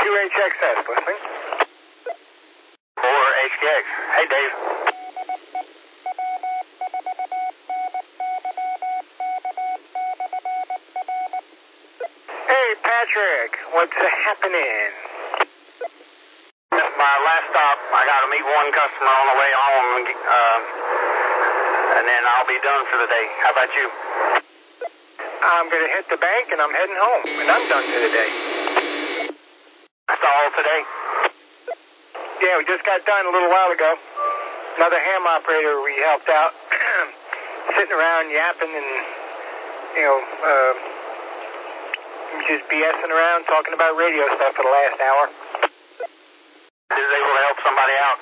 WHXS, listening. Or HKX. Hey, Dave. Hey, Patrick. What's happening? That's my last stop. I got to meet one customer on the way home, and then I'll be done for the day. How about you? I'm going to hit the bank, and I'm heading home, and I'm done for the day. That's all today? Yeah, we just got done a little while ago. Another ham operator we helped out, sitting around yapping and, just BSing around, talking about radio stuff for the last hour. He was able to help somebody out.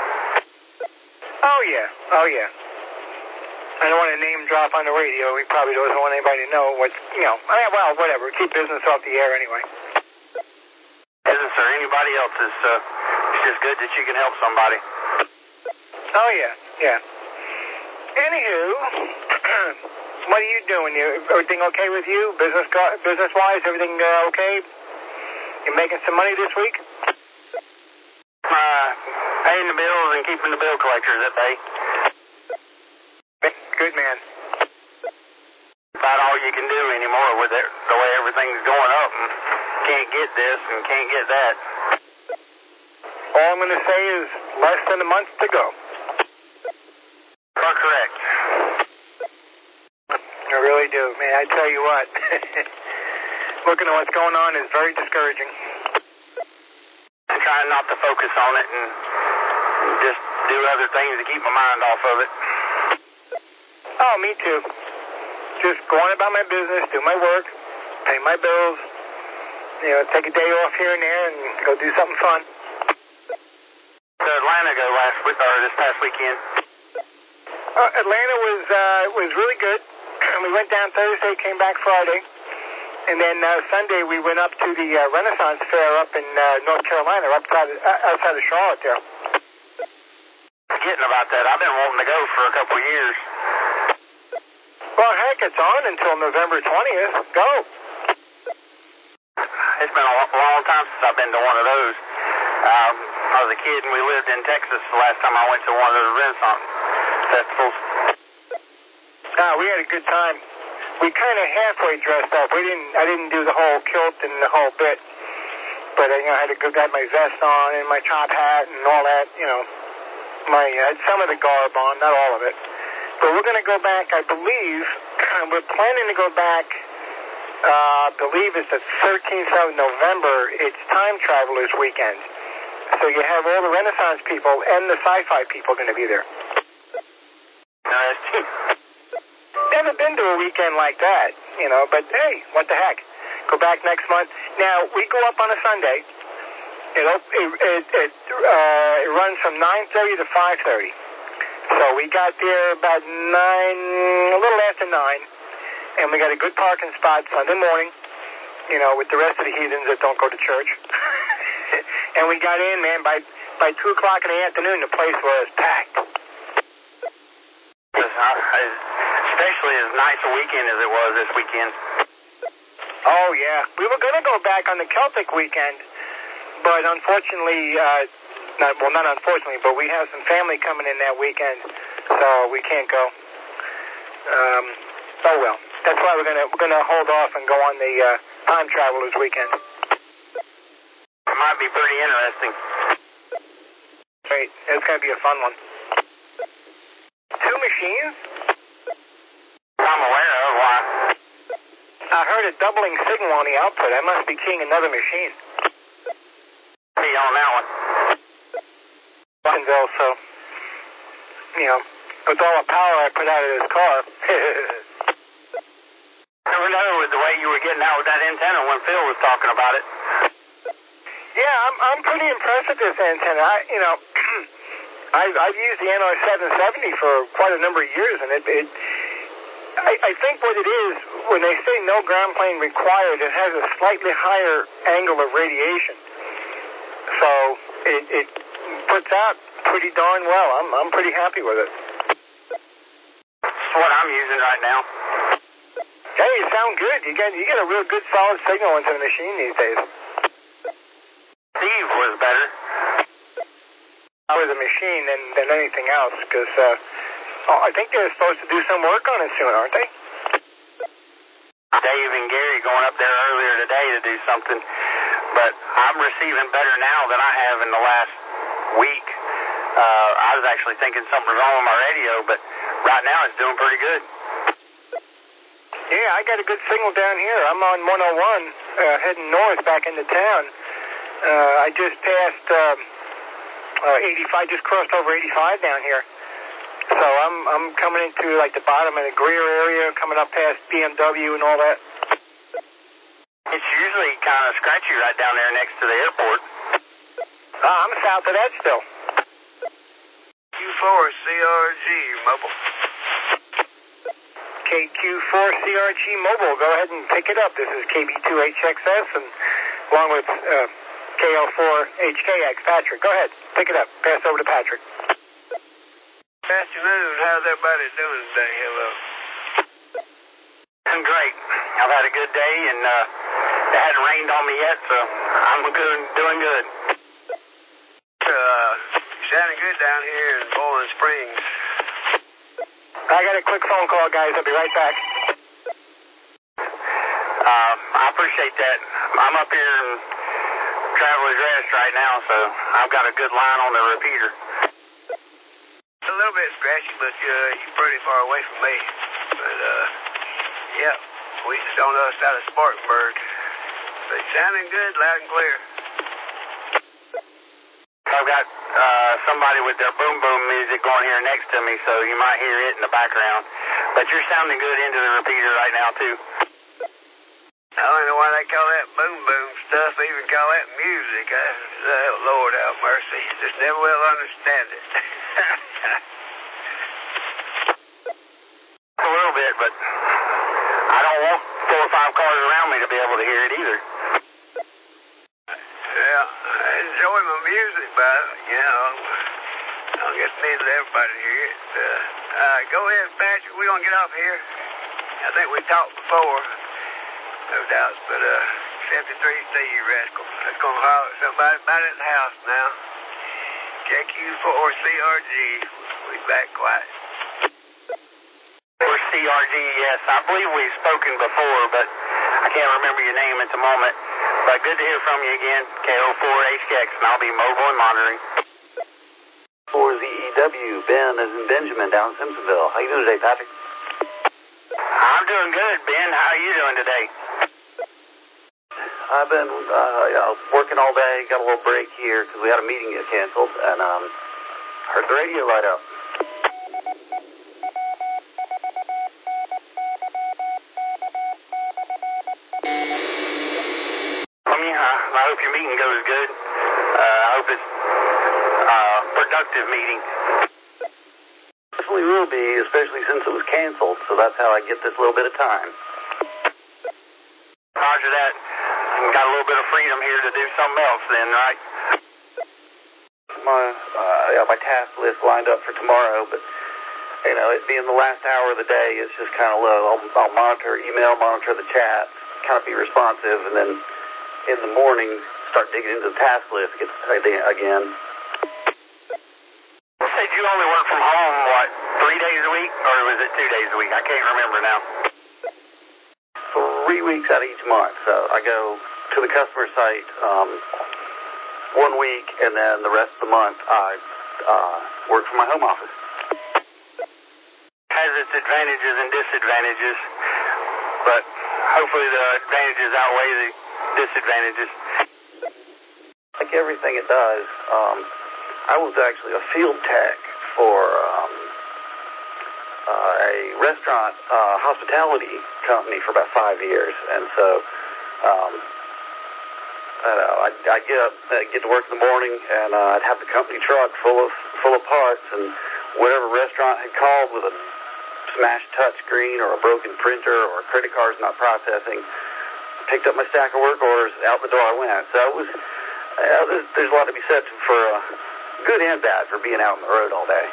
Oh, yeah. I don't want to name drop on the radio. He probably doesn't want anybody to know what's, well, whatever. Keep business off the air anyway. Isn't there anybody else? It's just good that you can help somebody. Oh, yeah. Anywho, what are you doing? Everything okay with you? Business-wise, everything okay? You making some money this week? Paying the bills and keeping the bill collectors at bay. Good man. About all you can do anymore with it, the way everything's going up and can't get this and can't get that. All I'm going to say is less than a month to go. You're correct. I really do, man. I tell you what, looking at what's going on is very discouraging. I'm trying not to focus on it and just do other things to keep my mind off of it. Oh, me too. Just go on about my business, do my work, pay my bills, take a day off here and there and go do something fun. To Atlanta go this past weekend. Atlanta was really good. We went down Thursday, came back Friday, and then Sunday we went up to the Renaissance Fair up in North Carolina, outside of Charlotte there. Forgetting about that. I've been wanting to go for a couple of years. Well, heck, it's on until November 20th. Go. It's been a long time since I've been to one of those. I was a kid and we lived in Texas the last time I went to one of those Renaissance festivals. We had a good time. We kind of halfway dressed up. I didn't do the whole kilt and the whole bit, but I had got my vest on and my top hat and all that. I had some of the garb on, not all of it. But we're going to go back, I believe. We're planning to go back. I believe it's the 13th of November. It's Time Travelers Weekend. So you have all the Renaissance people and the sci-fi people going to be there. Never been to a weekend like that, but hey, what the heck. Go back next month. Now, we go up on a Sunday. It runs from 9:30 to 5:30. So we got there about 9, a little after 9, and we got a good parking spot Sunday morning, with the rest of the heathens that don't go to church. And we got in, man, by 2 o'clock in the afternoon, the place was packed. Especially as nice a weekend as it was this weekend. Oh, yeah. We were going to go back on the Celtic weekend, but unfortunately, not unfortunately, but we have some family coming in that weekend, so we can't go. Oh, well. That's why we're gonna hold off and go on the Time Travelers weekend. It might be pretty interesting. Great. It's going to be a fun one. 2 machines? I'm aware of why. I heard a doubling signal on the output. I must be keying another machine. Be on that one. So, with all the power I put out of this car. Never know with the way you were getting out with that antenna when Phil was talking about it. Yeah, I'm pretty impressed with this antenna. I've used the NR770 for quite a number of years, and I think what it is, when they say no ground plane required, it has a slightly higher angle of radiation. So it puts out pretty darn well. I'm pretty happy with it. That's what I'm using right now. Hey, you sound good. You get a real good solid signal into the machine these days. for the machine than anything else, because I think they're supposed to do some work on it soon, aren't they? Dave and Gary going up there earlier today to do something, but I'm receiving better now than I have in the last week. I was actually thinking something was wrong with my radio, but right now it's doing pretty good. Yeah, I got a good signal down here. I'm on 101, heading north back into town. I just passed 85, just crossed over 85 down here. So I'm coming into like the bottom of the Greer area, coming up past BMW and all that. It's usually kind of scratchy right down there next to the airport. I'm south of that still. Q4 CRG Mobile. KQ4CRG Mobile, go ahead and pick it up. This is KB2HXS and along with KL4HKX. Patrick, go ahead, pick it up. Pass over to Patrick. Afternoon, how's everybody doing today? Hello. Doing great. I've had a good day, and it hasn't rained on me yet, so I'm doing good. Sounding good down here in Bowling Springs. I got a quick phone call, guys. I'll be right back. I appreciate that. I'm up here in Traveler's Rest right now, so I've got a good line on the repeater. A little bit scratchy, but you're pretty far away from me. But, yeah, we just on the other side of Spartanburg. But sounding good, loud and clear. I've got somebody with their boom boom music going here next to me, so you might hear it in the background. But you're sounding good into the repeater right now, too. I don't know why they call that boom boom stuff, even call that music. Lord have mercy. Just never will understand it. A little bit, but I don't want 4 or 5 cars around me to be able to hear it either. Yeah, I enjoy my music, but, you know, I don't get needed everybody to hear it. Go ahead, Patrick. We're going to get off here. I think we talked before, no doubt, but 73C, you rascal. Let's go holler at somebody about it in the house now. KQ4CRG. We back quiet. For CRG, yes. I believe we've spoken before, but I can't remember your name at the moment. But good to hear from you again. KO4HKX, and I'll be mobile and monitoring. For ZEW, Ben is in Benjamin down in Simpsonville. How you doing today, Patrick? I'm doing good, Ben. How are you doing today? I've been working all day. Got a little break here because we had a meeting get canceled, and heard the radio light up. I hope your meeting goes good. I hope it's a productive meeting. Definitely will be, especially since it was canceled, so that's how I get this little bit of time. Roger that. We've got a little bit of freedom here to do something else then, right? My task list lined up for tomorrow, but, you know, it being the last hour of the day, it's just kind of low. I'll monitor email, monitor the chat, kind of be responsive, and then in the morning, start digging into the task list again. You said you only work from home, 3 days a week? Or was it 2 days a week? I can't remember now. 3 weeks out of each month. So I go to the customer site 1 week, and then the rest of the month I work from my home office. Has its advantages and disadvantages, but hopefully the advantages outweigh the disadvantages. Like everything it does, I was actually a field tech for a restaurant hospitality company for about 5 years, and so I'd get up, get to work in the morning, and I'd have the company truck full of parts, and whatever restaurant had called with a smashed touchscreen or a broken printer or credit cards not processing, picked up my stack of work orders, out the door I went. So it was, there's a lot to be said for good and bad for being out on the road all day.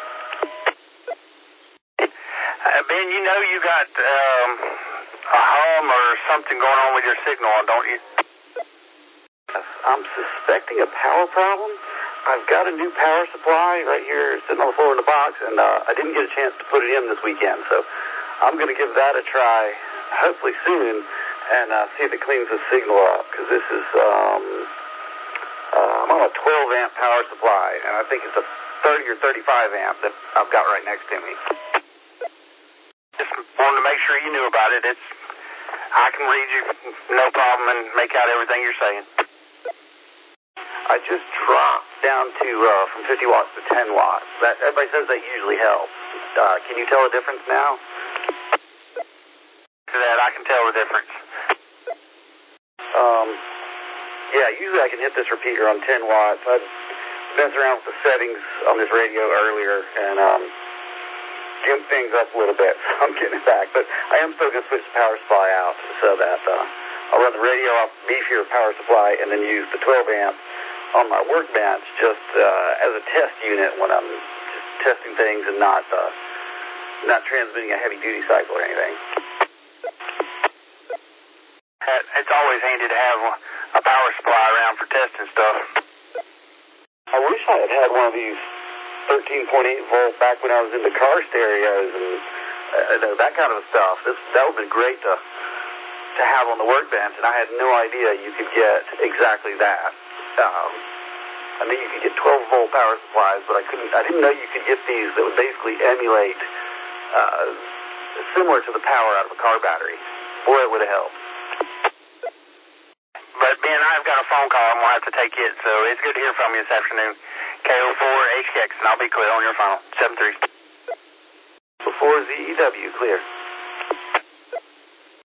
Ben, you know you got a hum or something going on with your signal, don't you? I'm suspecting a power problem, I've got a new power supply right here sitting on the floor in the box, and I didn't get a chance to put it in this weekend, so I'm going to give that a try hopefully soon and see if it cleans the signal up, because this is, I'm on a 12-amp power supply, and I think it's a 30 or 35 amp that I've got right next to me. Just wanted to make sure you knew about it. I can read you no problem and make out everything you're saying. I just dropped down to from 50 watts to 10 watts. Everybody says that usually helps. Can you tell the difference now? That I can tell the difference. Yeah, usually I can hit this repeater on 10 watts. I messed around with the settings on this radio earlier and jumped things up a little bit, so I'm getting it back. But I am still going to switch the power supply out so that I'll run the radio off beefier power supply and then use the 12-amp on my workbench just as a test unit when I'm just testing things and not transmitting a heavy-duty cycle or anything. It's always handy to have a power supply around for testing stuff. I wish I had had one of these 13.8 volt back when I was into car stereos and that kind of stuff. That would have been great to have on the workbench, and I had no idea you could get exactly that. I knew you could get 12 volt power supplies, but I didn't know you could get these that would basically emulate similar to the power out of a car battery. Boy, it would have helped. But Ben, I've got a phone call. I'm going to have to take it, so it's good to hear from you this afternoon. KO4HX, and I'll be clear on your phone. 73. 4ZEW, clear.